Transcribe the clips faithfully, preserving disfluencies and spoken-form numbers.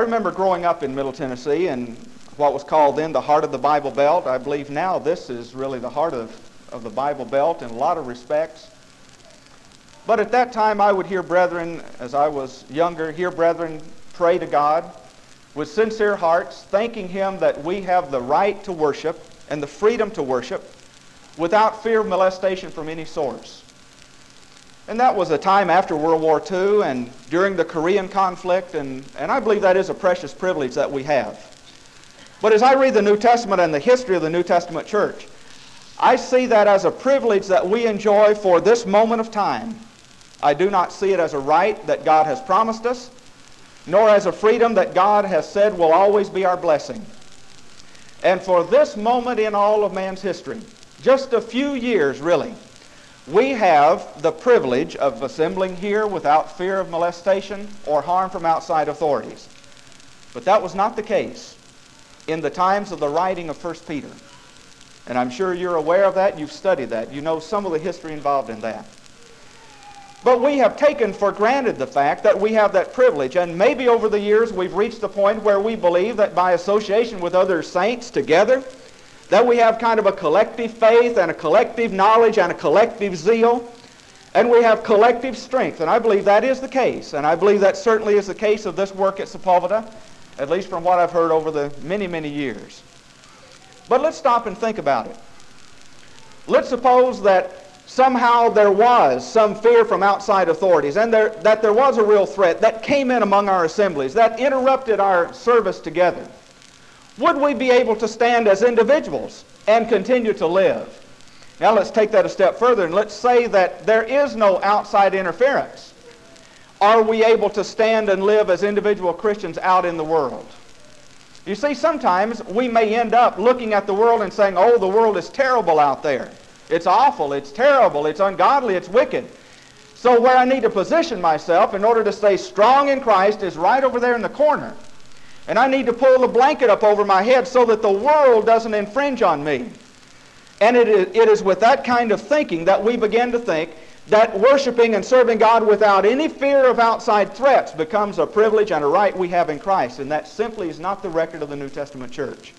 remember growing up in Middle Tennessee in what was called then the heart of the Bible Belt. I believe now this is really the heart of, of the Bible Belt in a lot of respects. But at that time I would hear brethren, as I was younger, hear brethren pray to God with sincere hearts, thanking Him that we have the right to worship and the freedom to worship without fear of molestation from any source. And that was a time after World War Two and during the Korean conflict, and, and I believe that is a precious privilege that we have. But as I read the New Testament and the history of the New Testament church, I see that as a privilege that we enjoy for this moment of time. I do not see it as a right that God has promised us, nor as a freedom that God has said will always be our blessing. And for this moment in all of man's history, just a few years really, we have the privilege of assembling here without fear of molestation or harm from outside authorities. But that was not the case in the times of the writing of First Peter. And I'm sure you're aware of that. You've studied that. You know some of the history involved in that. But we have taken for granted the fact that we have that privilege. And maybe over the years we've reached the point where we believe that by association with other saints together, that we have kind of a collective faith and a collective knowledge and a collective zeal, and we have collective strength. And I believe that is the case, and I believe that certainly is the case of this work at Sepulveda, at least from what I've heard over the many, many years. But let's stop and think about it. Let's suppose that somehow there was some fear from outside authorities, and there, that there was a real threat that came in among our assemblies, that interrupted our service together. Would we be able to stand as individuals and continue to live? Now let's take that a step further and let's say that there is no outside interference. Are we able to stand and live as individual Christians out in the world? You see, sometimes we may end up looking at the world and saying, oh, the world is terrible out there. It's awful, it's terrible, it's ungodly, it's wicked. So where I need to position myself in order to stay strong in Christ is right over there in the corner. And I need to pull the blanket up over my head so that the world doesn't infringe on me. And it is, it is with that kind of thinking that we begin to think that worshiping and serving God without any fear of outside threats becomes a privilege and a right we have in Christ. And that simply is not the record of the New Testament church.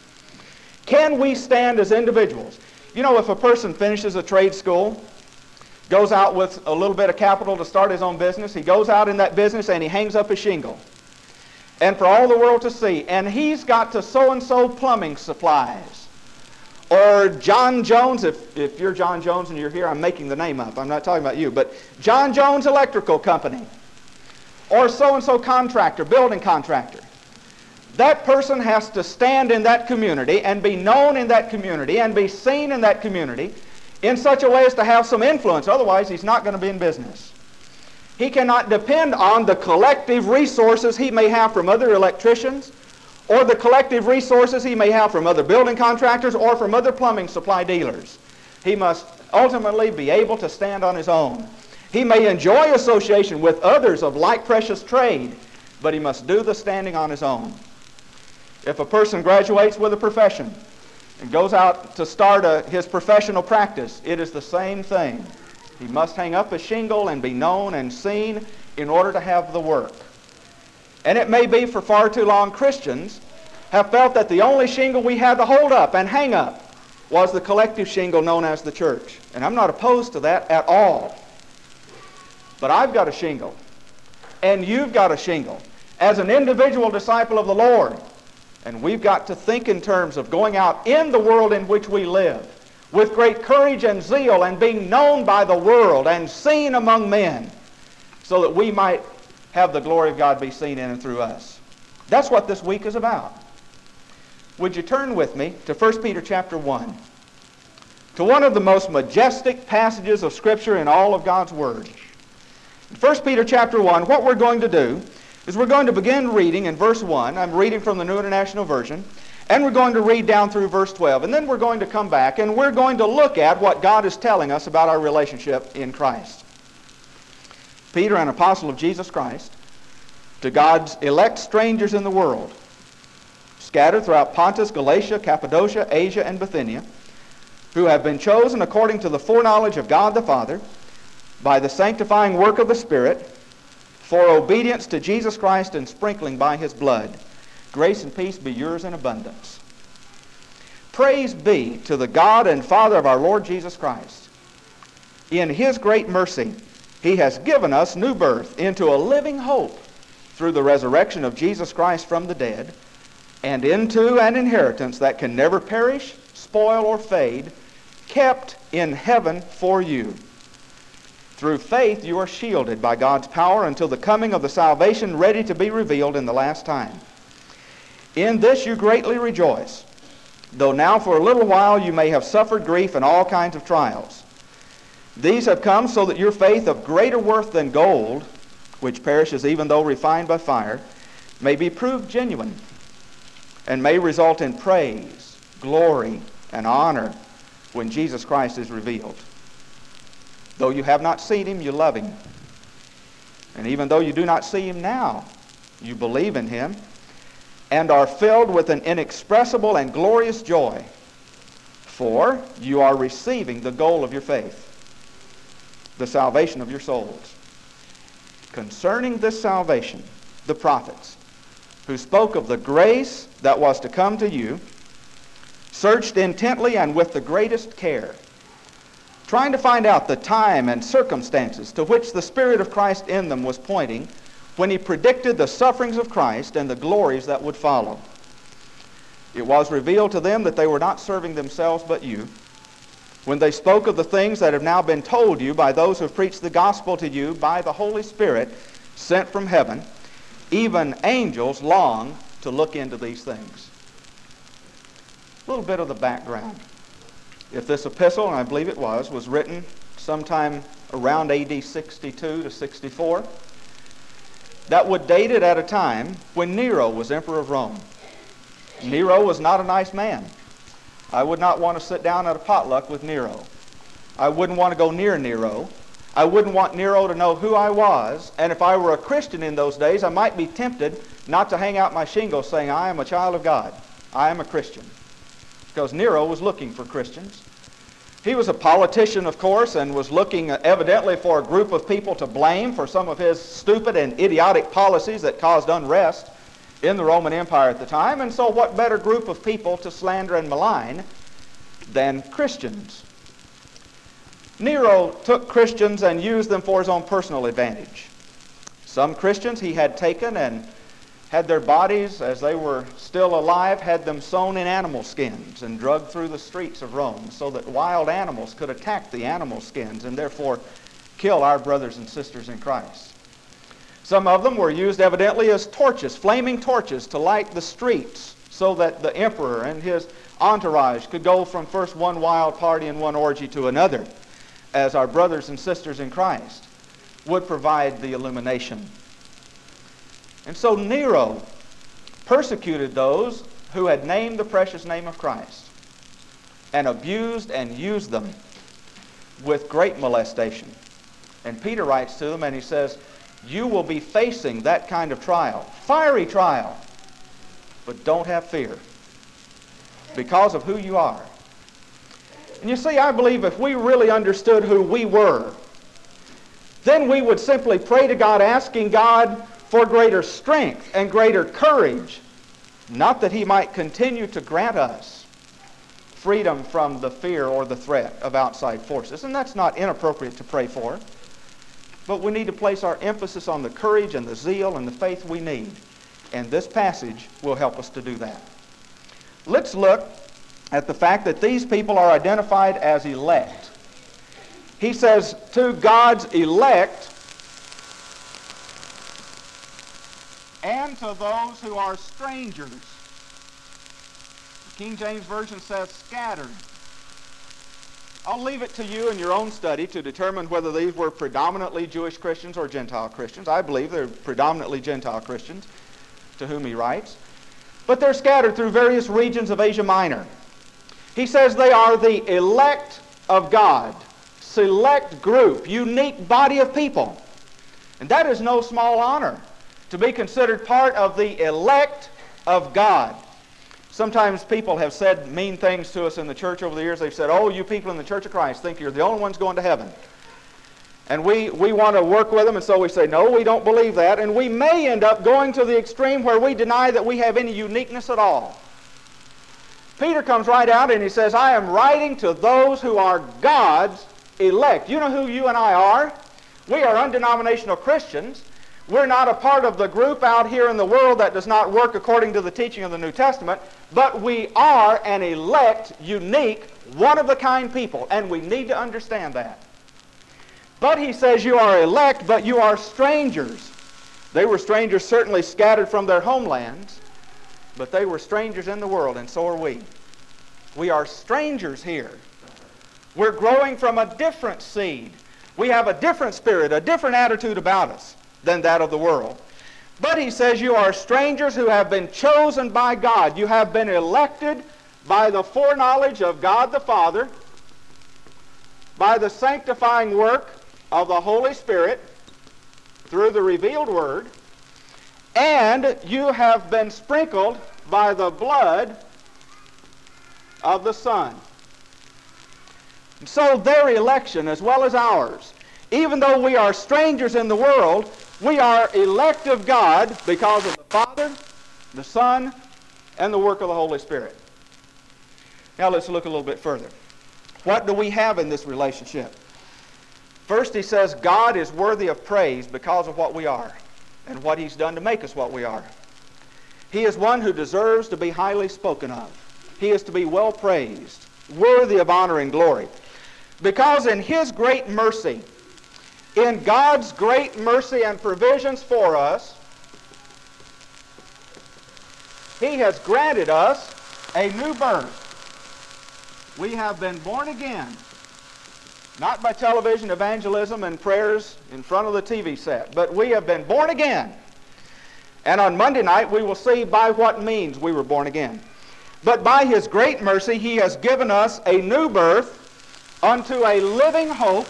Can we stand as individuals? You know, if a person finishes a trade school, goes out with a little bit of capital to start his own business, he goes out in that business and he hangs up a shingle. And for all the world to see, and he's got to so-and-so plumbing supplies. Or John Jones, if, if you're John Jones and you're here, I'm making the name up, I'm not talking about you, but John Jones Electrical Company. Or so-and-so contractor, building contractor. That person has to stand in that community and be known in that community and be seen in that community in such a way as to have some influence. Otherwise, he's not going to be in business. He cannot depend on the collective resources he may have from other electricians or the collective resources he may have from other building contractors or from other plumbing supply dealers. He must ultimately be able to stand on his own. He may enjoy association with others of like precious trade, but he must do the standing on his own. If a person graduates with a profession and goes out to start a, his professional practice, it is the same thing. He must hang up a shingle and be known and seen in order to have the work. And it may be for far too long Christians have felt that the only shingle we had to hold up and hang up was the collective shingle known as the church. And I'm not opposed to that at all. But I've got a shingle, and you've got a shingle as an individual disciple of the Lord. And we've got to think in terms of going out in the world in which we live with great courage and zeal and being known by the world and seen among men so that we might have the glory of God be seen in and through us. That's what this week is about. Would you turn with me to First Peter chapter one, to one of the most majestic passages of Scripture in all of God's Word. In First Peter chapter one, what we're going to do is we're going to begin reading in verse one. I'm reading from the New International Version. And we're going to read down through verse twelve. And then we're going to come back and we're going to look at what God is telling us about our relationship in Christ. Peter, an apostle of Jesus Christ, to God's elect strangers in the world, scattered throughout Pontus, Galatia, Cappadocia, Asia, and Bithynia, who have been chosen according to the foreknowledge of God the Father, by the sanctifying work of the Spirit, for obedience to Jesus Christ and sprinkling by his blood. Grace and peace be yours in abundance. Praise be to the God and Father of our Lord Jesus Christ. In his great mercy, he has given us new birth into a living hope through the resurrection of Jesus Christ from the dead, and into an inheritance that can never perish, spoil, or fade, kept in heaven for you. Through faith you are shielded by God's power until the coming of the salvation ready to be revealed in the last time. In this you greatly rejoice, though now for a little while you may have suffered grief and all kinds of trials. These have come so that your faith, of greater worth than gold, which perishes even though refined by fire, may be proved genuine, and may result in praise, glory, and honor when Jesus Christ is revealed. Though you have not seen him, you love him. And even though you do not see him now, you believe in him and are filled with an inexpressible and glorious joy, for you are receiving the goal of your faith, the salvation of your souls. Concerning this salvation, the prophets, who spoke of the grace that was to come to you, searched intently and with the greatest care, trying to find out the time and circumstances to which the Spirit of Christ in them was pointing when he predicted the sufferings of Christ and the glories that would follow. It was revealed to them that they were not serving themselves but you, when they spoke of the things that have now been told you by those who have preached the gospel to you by the Holy Spirit sent from heaven. Even angels long to look into these things. A little bit of the background. If this epistle, and I believe it was, was written sometime around A D sixty-two to sixty-four, that would date it at a time when Nero was emperor of Rome. Nero was not a nice man. I would not want to sit down at a potluck with Nero. I wouldn't want to go near Nero. I wouldn't want Nero to know who I was, and if I were a Christian in those days, I might be tempted not to hang out my shingle saying, I am a child of God. I am a Christian. Because Nero was looking for Christians. He was a politician, of course, and was looking evidently for a group of people to blame for some of his stupid and idiotic policies that caused unrest in the Roman Empire at the time. And so what better group of people to slander and malign than Christians? Nero took Christians and used them for his own personal advantage. Some Christians he had taken and had their bodies, as they were still alive, had them sewn in animal skins and dragged through the streets of Rome so that wild animals could attack the animal skins and therefore kill our brothers and sisters in Christ. Some of them were used evidently as torches, flaming torches, to light the streets so that the emperor and his entourage could go from first one wild party and one orgy to another, as our brothers and sisters in Christ would provide the illumination. And so Nero persecuted those who had named the precious name of Christ and abused and used them with great molestation. And Peter writes to them and he says, you will be facing that kind of trial, fiery trial, but don't have fear because of who you are. And you see, I believe if we really understood who we were, then we would simply pray to God, asking God for greater strength and greater courage, not that he might continue to grant us freedom from the fear or the threat of outside forces. And that's not inappropriate to pray for, but we need to place our emphasis on the courage and the zeal and the faith we need. And this passage will help us to do that. Let's look at the fact that these people are identified as elect. He says, to God's elect and to those who are strangers. The King James Version says scattered. I'll leave it to you in your own study to determine whether these were predominantly Jewish Christians or Gentile Christians. I believe they're predominantly Gentile Christians to whom he writes. But they're scattered through various regions of Asia Minor. He says they are the elect of God, select group, unique body of people. And that is no small honor, to be considered part of the elect of God. Sometimes people have said mean things to us in the church over the years. They've said, oh, you people in the Church of Christ think you're the only ones going to heaven. And we, we want to work with them, and so we say, no, we don't believe that. And we may end up going to the extreme where we deny that we have any uniqueness at all. Peter comes right out and he says, I am writing to those who are God's elect. You know who you and I are? We are undenominational Christians. We're not a part of the group out here in the world that does not work according to the teaching of the New Testament, but we are an elect, unique, one-of-a-kind people, and we need to understand that. But he says you are elect, but you are strangers. They were strangers certainly scattered from their homelands, but they were strangers in the world, and so are we. We are strangers here. We're growing from a different seed. We have a different spirit, a different attitude about us than that of the world. But he says you are strangers who have been chosen by God. You have been elected by the foreknowledge of God the Father, by the sanctifying work of the Holy Spirit through the revealed Word, and you have been sprinkled by the blood of the Son. And so their election as well as ours, even though we are strangers in the world, we are elect of God because of the Father, the Son, and the work of the Holy Spirit. Now let's look a little bit further. What do we have in this relationship? First, he says God is worthy of praise because of what we are and what he's done to make us what we are. He is one who deserves to be highly spoken of. He is to be well praised, worthy of honor and glory. Because in his great mercy, in God's great mercy and provisions for us, he has granted us a new birth. We have been born again, not by television evangelism and prayers in front of the T V set, but we have been born again. And on Monday night we will see by what means we were born again. But by his great mercy he has given us a new birth unto a living hope,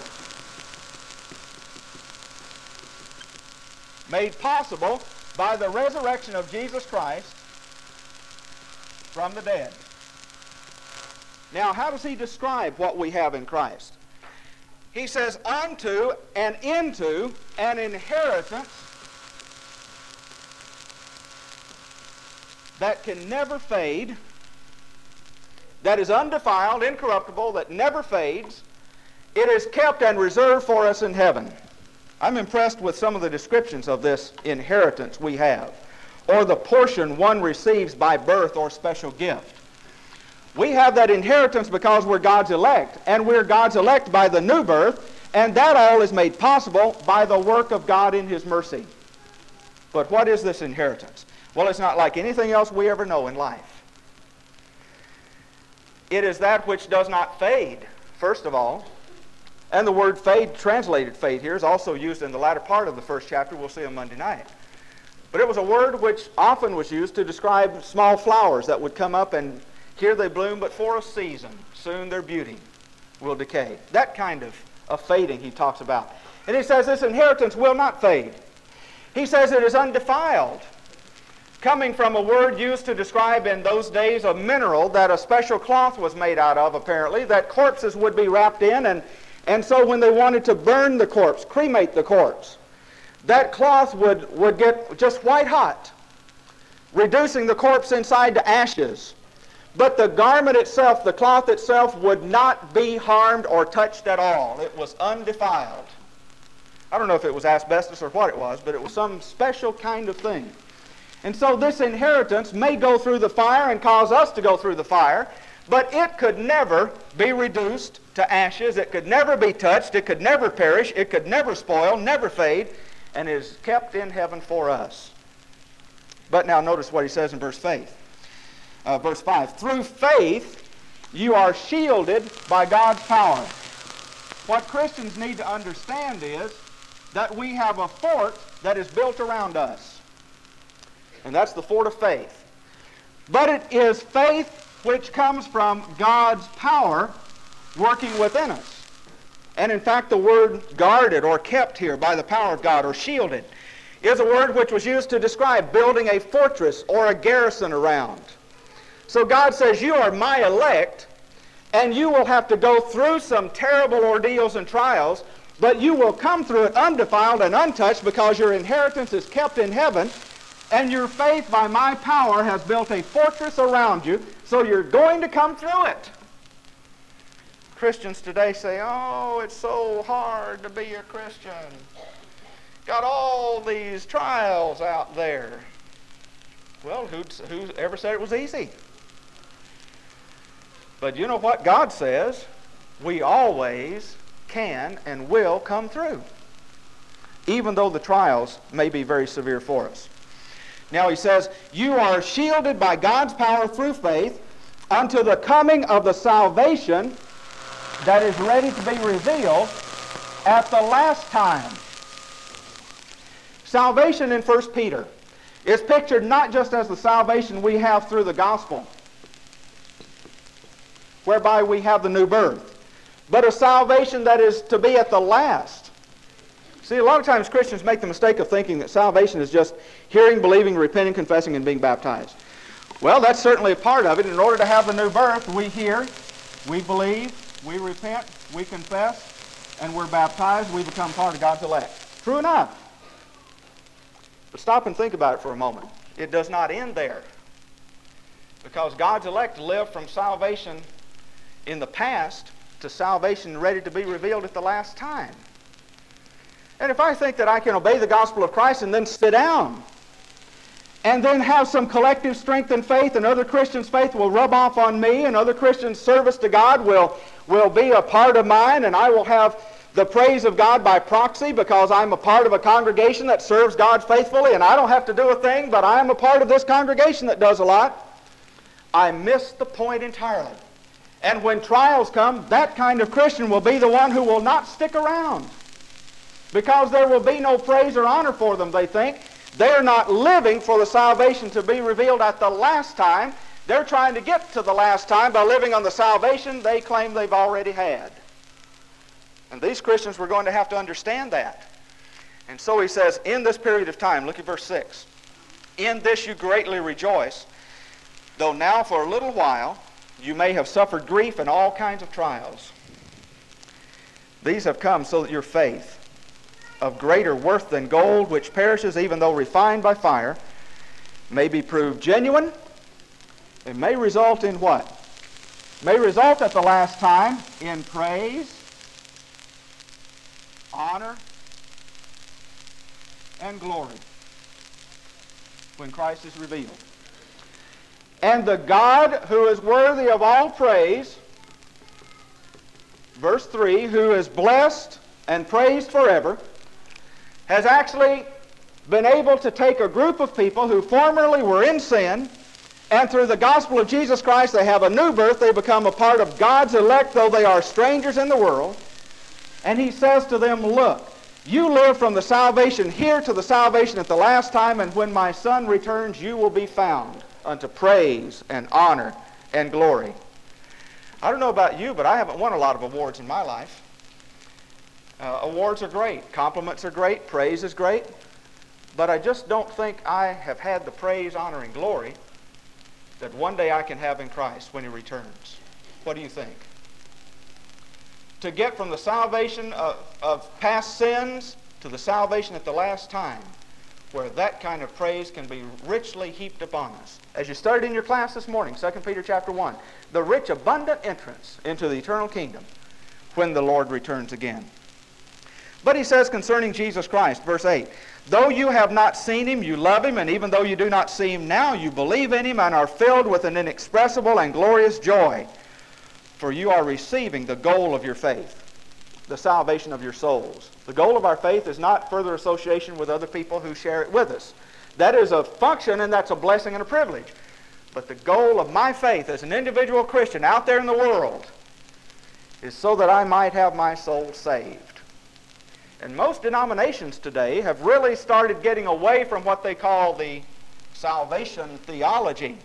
made possible by the resurrection of Jesus Christ from the dead. Now, how does he describe what we have in Christ? He says, unto and into an inheritance that can never fade, that is undefiled, incorruptible, that never fades. It is kept and reserved for us in heaven. I'm impressed with some of the descriptions of this inheritance we have, or the portion one receives by birth or special gift. We have that inheritance because we're God's elect, and we're God's elect by the new birth, and that all is made possible by the work of God in his mercy. But what is this inheritance? Well, it's not like anything else we ever know in life. It is that which does not fade, first of all. And the word fade, translated fade here, is also used in the latter part of the first chapter we'll see on Monday night. But it was a word which often was used to describe small flowers that would come up, and here they bloom but for a season. Soon their beauty will decay. That kind of, of fading he talks about. And he says this inheritance will not fade. He says it is undefiled, coming from a word used to describe in those days a mineral that a special cloth was made out of, apparently, that corpses would be wrapped in, and And so when they wanted to burn the corpse, cremate the corpse, that cloth would, would get just white hot, reducing the corpse inside to ashes. But the garment itself, the cloth itself, would not be harmed or touched at all. It was undefiled. I don't know if it was asbestos or what it was, but it was some special kind of thing. And so this inheritance may go through the fire and cause us to go through the fire, but it could never be reduced to ashes. It could never be touched. It could never perish. It could never spoil, never fade, and is kept in heaven for us. But now notice what he says in verse faith. Uh, verse five. Through faith you are shielded by God's power. What Christians need to understand is that we have a fort that is built around us. And that's the fort of faith. But it is faith which comes from God's power working within us. And in fact, the word guarded or kept here by the power of God or shielded is a word which was used to describe building a fortress or a garrison around. So God says, you are my elect, and you will have to go through some terrible ordeals and trials, But you will come through it undefiled and untouched, because your inheritance is kept in heaven, and your faith by my power has built a fortress around you, so you're going to come through it. Christians today say, oh, it's so hard to be a Christian. Got all these trials out there. Well, who, who ever said it was easy? But you know what God says? We always can and will come through, even though the trials may be very severe for us. Now he says, you are shielded by God's power through faith unto the coming of the salvation that is ready to be revealed at the last time. Salvation in First Peter is pictured not just as the salvation we have through the gospel, whereby we have the new birth, but a salvation that is to be at the last. See, a lot of times Christians make the mistake of thinking that salvation is just hearing, believing, repenting, confessing, and being baptized. Well, that's certainly a part of it. In order to have the new birth, we hear, we believe, we repent, we confess, and we're baptized. We become part of God's elect. True enough. But stop and think about it for a moment. It does not end there, because God's elect live from salvation in the past to salvation ready to be revealed at the last time. And if I think that I can obey the gospel of Christ and then sit down and then have some collective strength and faith, and other Christians' faith will rub off on me, and other Christians' service to God will, will be a part of mine, and I will have the praise of God by proxy because I'm a part of a congregation that serves God faithfully, and I don't have to do a thing, but I am a part of this congregation that does a lot, I miss the point entirely. And when trials come, that kind of Christian will be the one who will not stick around, because there will be no praise or honor for them, they think. They're not living for the salvation to be revealed at the last time. They're trying to get to the last time by living on the salvation they claim they've already had. And these Christians were going to have to understand that. And so he says, in this period of time, look at verse six, in this you greatly rejoice, though now for a little while you may have suffered grief and all kinds of trials. These have come so that your faith, of greater worth than gold, which perishes even though refined by fire, may be proved genuine. It may result in what? May result at the last time in praise, honor, and glory when Christ is revealed. And the God who is worthy of all praise, verse three, who is blessed and praised forever, has actually been able to take a group of people who formerly were in sin, and through the gospel of Jesus Christ they have a new birth. They become a part of God's elect, though they are strangers in the world. And he says to them, look, you live from the salvation here to the salvation at the last time, and when my Son returns, you will be found unto praise and honor and glory. I don't know about you, but I haven't won a lot of awards in my life. Uh, awards are great. Compliments are great. Praise is great. But I just don't think I have had the praise, honor, and glory that one day I can have in Christ when he returns. What do you think? To get from the salvation of, of past sins to the salvation at the last time, where that kind of praise can be richly heaped upon us. As you started in your class this morning, Second Peter chapter one, the rich, abundant entrance into the eternal kingdom when the Lord returns again. But he says concerning Jesus Christ, verse eight, though you have not seen him, you love him, and even though you do not see him now, you believe in him and are filled with an inexpressible and glorious joy, for you are receiving the goal of your faith, the salvation of your souls. The goal of our faith is not further association with other people who share it with us. That is a function, and that's a blessing and a privilege. But the goal of my faith as an individual Christian out there in the world is so that I might have my soul saved. And most denominations today have really started getting away from what they call the salvation theology.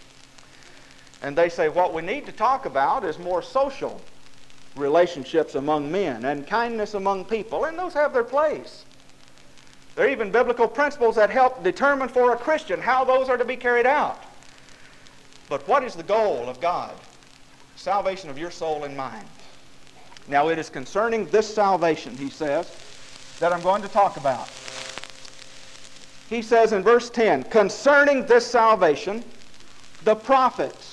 And they say what we need to talk about is more social relationships among men and kindness among people, and those have their place. There are even biblical principles that help determine for a Christian how those are to be carried out. But what is the goal of God? Salvation of your soul and mine. Now it is concerning this salvation, he says, that I'm going to talk about. He says in verse ten, concerning this salvation, the prophets.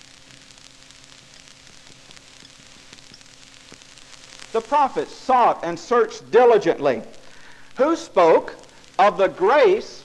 The prophets sought and searched diligently, who spoke of the grace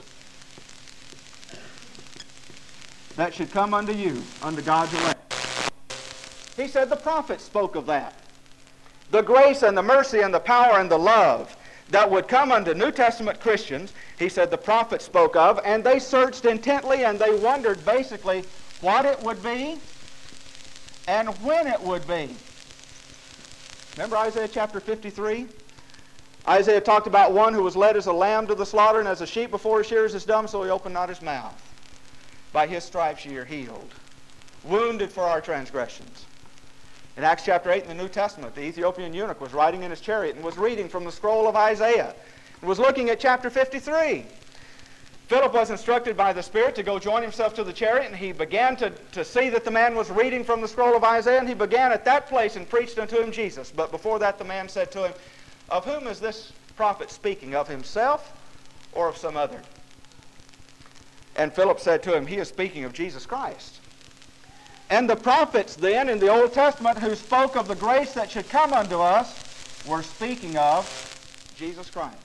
that should come unto you, unto God's elect. He said the prophets spoke of that. The grace and the mercy and the power and the love that would come unto New Testament Christians, he said the prophets spoke of, and they searched intently and they wondered basically what it would be and when it would be. Remember Isaiah chapter fifty-three? Isaiah talked about one who was led as a lamb to the slaughter, and as a sheep before his shearers is dumb, so he opened not his mouth. By his stripes ye are healed, wounded for our transgressions. In Acts chapter eight in the New Testament, the Ethiopian eunuch was riding in his chariot and was reading from the scroll of Isaiah and was looking at chapter fifty-three. Philip was instructed by the Spirit to go join himself to the chariot, and he began to, to see that the man was reading from the scroll of Isaiah, and he began at that place and preached unto him Jesus. But before that the man said to him, of whom is this prophet speaking, of himself or of some other? And Philip said to him, he is speaking of Jesus Christ. And the prophets then in the Old Testament who spoke of the grace that should come unto us were speaking of Jesus Christ.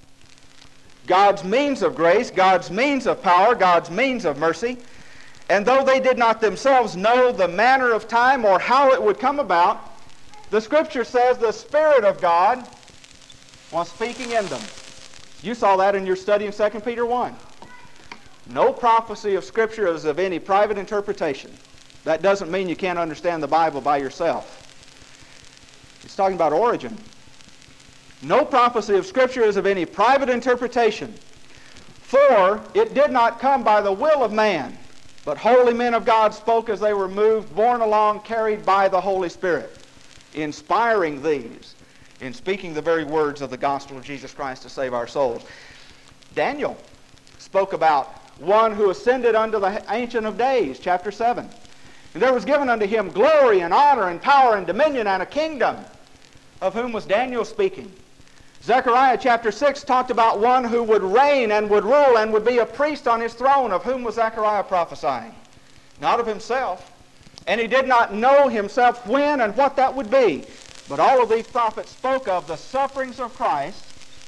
God's means of grace, God's means of power, God's means of mercy. And though they did not themselves know the manner of time or how it would come about, the Scripture says the Spirit of God was speaking in them. You saw that in your study in Second Peter one. No prophecy of Scripture is of any private interpretation. That doesn't mean you can't understand the Bible by yourself. It's talking about origin. No prophecy of Scripture is of any private interpretation, for it did not come by the will of man, but holy men of God spoke as they were moved, borne along, carried by the Holy Spirit, inspiring these in speaking the very words of the gospel of Jesus Christ to save our souls. Daniel spoke about one who ascended unto the Ancient of Days, chapter seven. And there was given unto him glory and honor and power and dominion and a kingdom. Of whom was Daniel speaking? Zechariah chapter six talked about one who would reign and would rule and would be a priest on his throne. Of whom was Zechariah prophesying? Not of himself. And he did not know himself when and what that would be. But all of these prophets spoke of the sufferings of Christ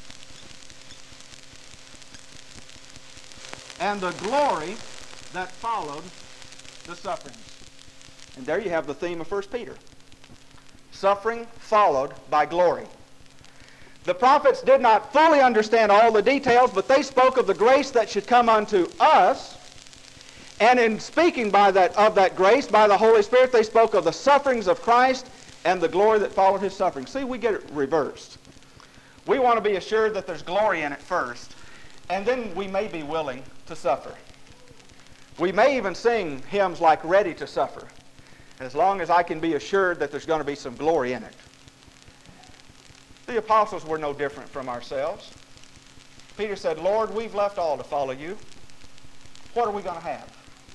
and the glory that followed the sufferings. And there you have the theme of First Peter. Suffering followed by glory. The prophets did not fully understand all the details, but they spoke of the grace that should come unto us. And in speaking by that, of that grace, by the Holy Spirit, they spoke of the sufferings of Christ and the glory that followed his suffering. See, we get it reversed. We want to be assured that there's glory in it first, and then we may be willing to suffer. We may even sing hymns like Ready to Suffer, as long as I can be assured that there's going to be some glory in it. The apostles were no different from ourselves. Peter said, Lord, we've left all to follow you. What are we going to have?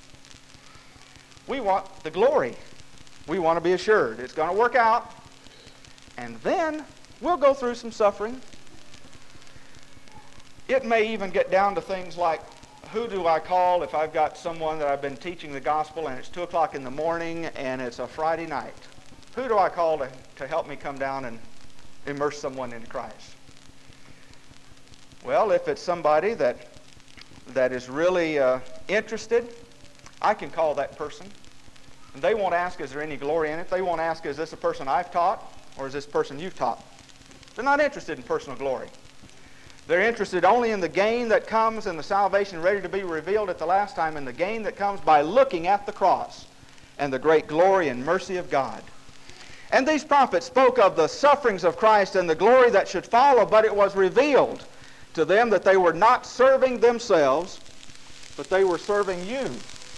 We want the glory. We want to be assured it's going to work out. And then we'll go through some suffering. It may even get down to things like, who do I call if I've got someone that I've been teaching the gospel and it's two o'clock in the morning and it's a Friday night? Who do I call to, to help me come down and immerse someone into Christ? Well, if it's somebody that that is really uh, interested, I can call that person. And they won't ask, is there any glory in it? They won't ask, is this a person I've taught or is this a person you've taught? They're not interested in personal glory. They're interested only in the gain that comes and the salvation ready to be revealed at the last time, and the gain that comes by looking at the cross and the great glory and mercy of God. And these prophets spoke of the sufferings of Christ and the glory that should follow, but it was revealed to them that they were not serving themselves, but they were serving you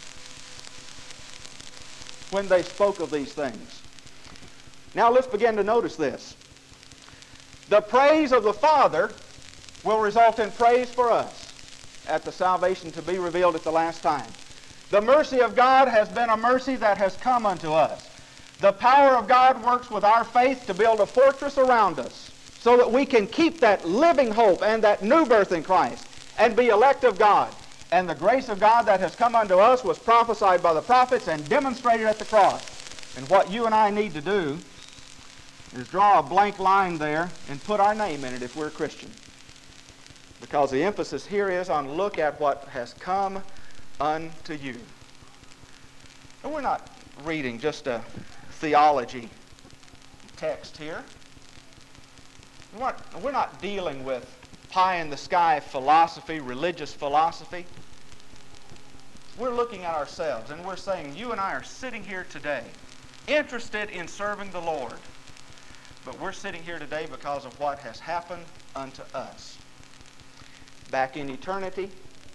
when they spoke of these things. Now let's begin to notice this. The praise of the Father will result in praise for us at the salvation to be revealed at the last time. The mercy of God has been a mercy that has come unto us. The power of God works with our faith to build a fortress around us so that we can keep that living hope and that new birth in Christ and be elect of God. And the grace of God that has come unto us was prophesied by the prophets and demonstrated at the cross. And what you and I need to do is draw a blank line there and put our name in it if we're a Christian. Because the emphasis here is on look at what has come unto you. And we're not reading just a theology text here. We're not, we're not dealing with pie-in-the-sky philosophy, religious philosophy. We're looking at ourselves and we're saying, you and I are sitting here today, interested in serving the Lord. But we're sitting here today because of what has happened unto us. Back in eternity,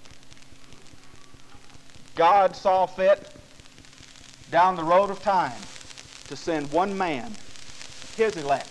God saw fit down the road of time to send one man, his elect.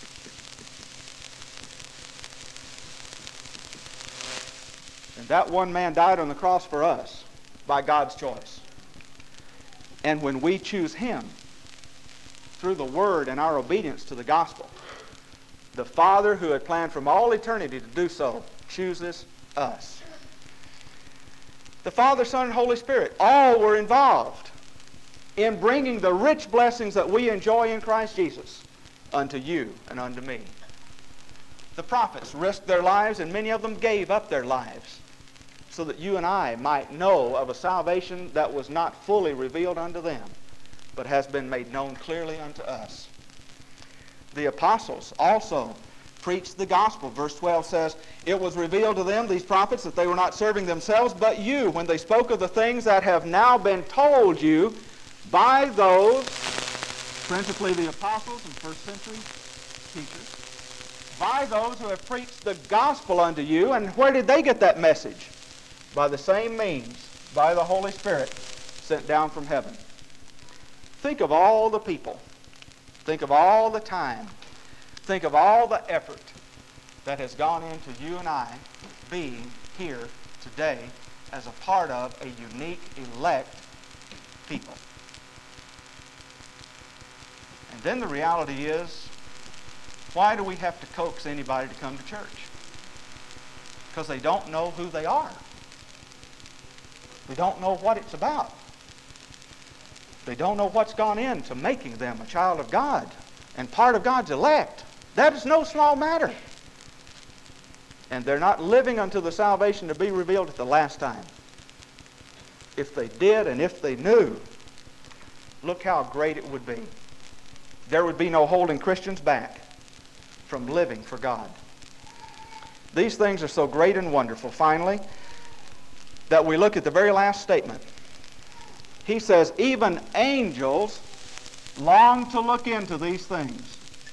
And that one man died on the cross for us by God's choice. And when we choose him through the Word and our obedience to the gospel, the Father who had planned from all eternity to do so chooses us. The Father, Son, and Holy Spirit all were involved in bringing the rich blessings that we enjoy in Christ Jesus unto you and unto me. The prophets risked their lives, and many of them gave up their lives so that you and I might know of a salvation that was not fully revealed unto them, but has been made known clearly unto us. The apostles also preached the gospel. Verse twelve says, it was revealed to them, these prophets, that they were not serving themselves, but you, when they spoke of the things that have now been told you by those, principally the apostles and first century teachers, by those who have preached the gospel unto you. And where did they get that message? By the same means, by the Holy Spirit sent down from heaven. Think of all the people. Think of all the time. Think of all the effort that has gone into you and I being here today as a part of a unique, elect people. And then the reality is, why do we have to coax anybody to come to church? Because they don't know who they are. They don't know what it's about. They don't know what's gone into making them a child of God and part of God's elect. That is no small matter. And they're not living unto the salvation to be revealed at the last time. If they did and if they knew, look how great it would be. There would be no holding Christians back from living for God. These things are so great and wonderful, finally, that we look at the very last statement. He says, even angels long to look into these things.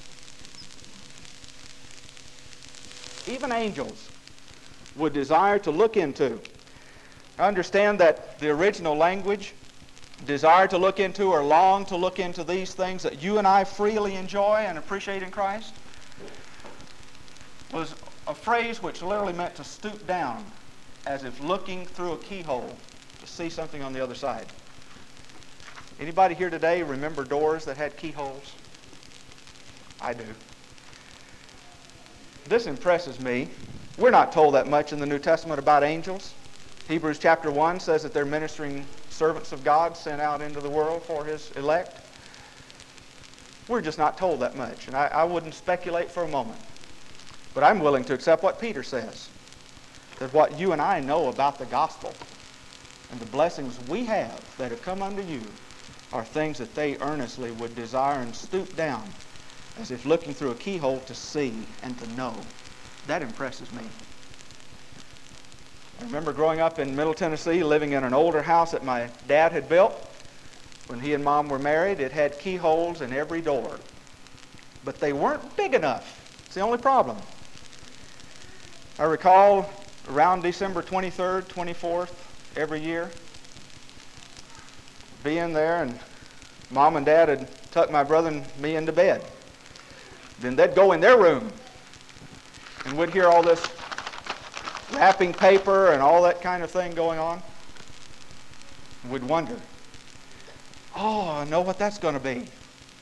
Even angels would desire to look into. I understand that the original language, desire to look into or long to look into these things that you and I freely enjoy and appreciate in Christ, was a phrase which literally meant to stoop down as if looking through a keyhole to see something on the other side. Anybody here today remember doors that had keyholes? I do. This impresses me. We're not told that much in the New Testament about angels. Hebrews chapter one says that they're ministering servants of God sent out into the world for his elect. We're just not told that much, and I, I wouldn't speculate for a moment. But I'm willing to accept what Peter says, that what you and I know about the gospel and the blessings we have that have come unto you are things that they earnestly would desire and stoop down as if looking through a keyhole to see and to know. That impresses me. I remember growing up in Middle Tennessee, living in an older house that my dad had built. When he and Mom were married, it had keyholes in every door. But they weren't big enough. It's the only problem. I recall around December twenty-third, twenty-fourth, every year, being there, and Mom and Dad had tucked my brother and me into bed. Then they'd go in their room, and we'd hear all this wrapping paper and all that kind of thing going on. And we'd wonder, oh, I know what that's going to be.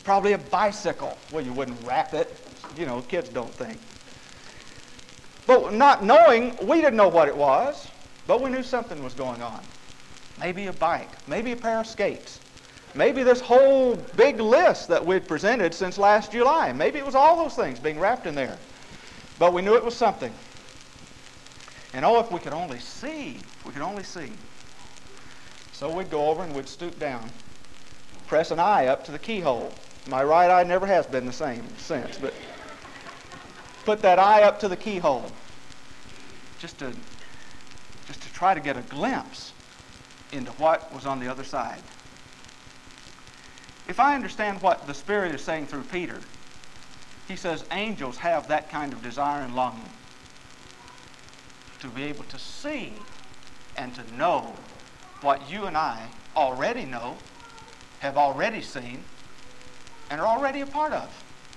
probably a bicycle. Well, you wouldn't wrap it. You know, kids don't think. But not knowing, we didn't know what it was, but we knew something was going on. Maybe a bike, maybe a pair of skates, maybe this whole big list that we'd presented since last July. Maybe it was all those things being wrapped in there. But we knew it was something. And oh, if we could only see, if we could only see. So we'd go over and we'd stoop down, press an eye up to the keyhole. My right eye never has been the same since, but put that eye up to the keyhole just to, just to try to get a glimpse into what was on the other side. If I understand what the Spirit is saying through Peter, he says angels have that kind of desire and longing to be able to see and to know what you and I already know, have already seen, and are already a part of.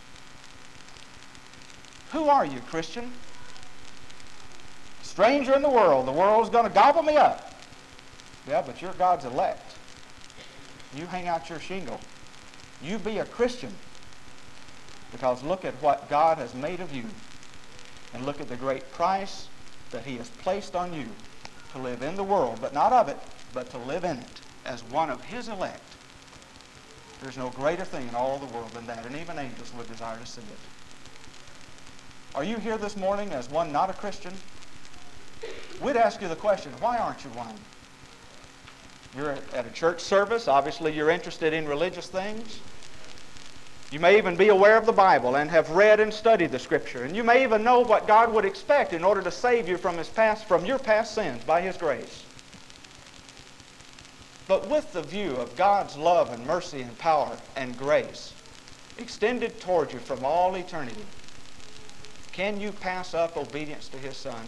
Who are you, Christian? Stranger in the world. The world's going to gobble me up. Yeah, but you're God's elect. You hang out your shingle. You be a Christian. Because look at what God has made of you. And look at the great price that he has placed on you to live in the world, but not of it, but to live in it as one of his elect. There's no greater thing in all the world than that, and even angels would desire to see it. Are you here this morning as one not a Christian? We'd ask you the question, why aren't you one? You're at a church service. Obviously, you're interested in religious things. You may even be aware of the Bible and have read and studied the Scripture. And you may even know what God would expect in order to save you from his past, from your past sins by his grace. But with the view of God's love and mercy and power and grace extended toward you from all eternity, can you pass up obedience to his Son?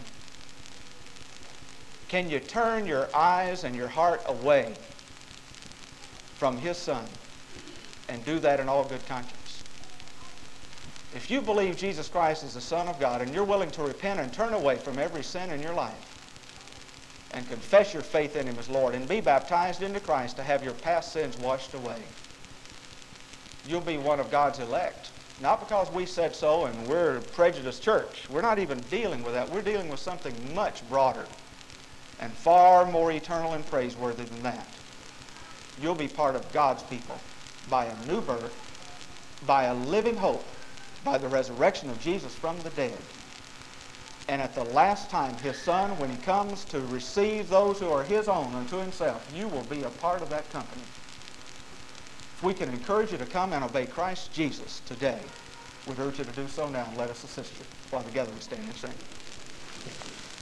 Can you turn your eyes and your heart away from his Son and do that in all good conscience? If you believe Jesus Christ is the Son of God and you're willing to repent and turn away from every sin in your life and confess your faith in him as Lord and be baptized into Christ to have your past sins washed away, you'll be one of God's elect. Not because we said so and we're a prejudiced church. We're not even dealing with that. We're dealing with something much broader and far more eternal and praiseworthy than that. You'll be part of God's people by a new birth, by a living hope, by the resurrection of Jesus from the dead. And at the last time, his Son, when he comes to receive those who are his own unto himself, you will be a part of that company. If we can encourage you to come and obey Christ Jesus today, we urge you to do so now. Let us assist you while together we stand and sing.